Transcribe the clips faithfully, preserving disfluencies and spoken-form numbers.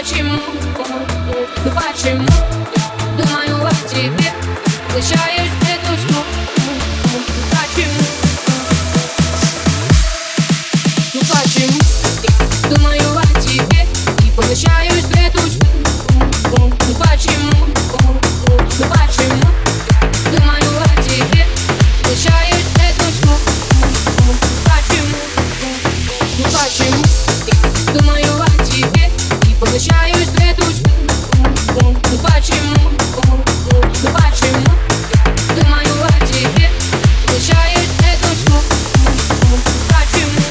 почему, ну почему, думаю о тебе, прощаюсь в эту тьму. Почему, ну почему, думаю о тебе и поглощаюсь в эту тьму. Ну почему, ну почему, думаю о тебе, поглощаюсь в эту тьму. Почему, ну почему, думаю о тебе и поглощаюсь в эту тьму. Ну почему, ну почему, думаю о тебе, поглощаюсь в эту тьму. Почему?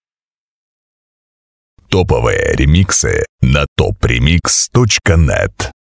Топовые ремиксы на топ ремикс точка нет.